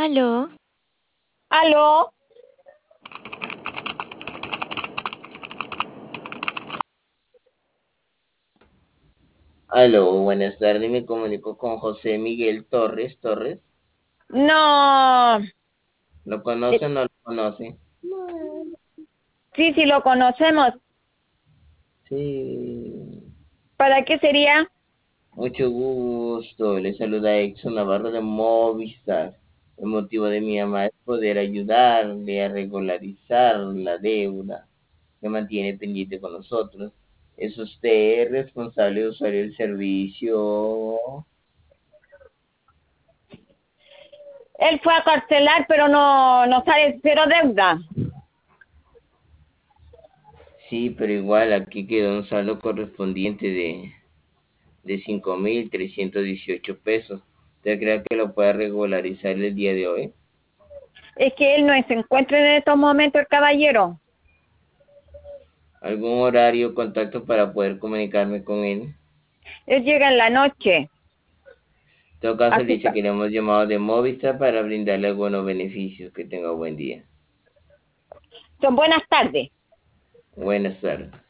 Aló, Aló, Aló, buenas tardes, me comunico con José Miguel Torres. Torres, no, ¿lo conoce o no lo conoce? sí, sí lo conocemos. Sí, ¿Para qué sería? mucho gusto. Le saluda Exxon Navarro de Movistar. El motivo de mi llamada es poder ayudarle a regularizar la deuda que mantiene pendiente con nosotros. ¿Es usted responsable usuario del servicio? Él fue a carcelar, pero no sale cero deuda. Sí, pero igual aquí quedó un saldo correspondiente de 5.318 pesos. ¿Usted cree que lo pueda regularizar el día de hoy? Es que él no se encuentra en estos momentos el caballero. ¿Algún horario o contacto para poder comunicarme con él? Él llega en la noche En todo caso, a le su dice casa. que le hemos llamado de Movistar para brindarle algunos beneficios. Que tenga buen día. Son buenas tardes. Buenas tardes.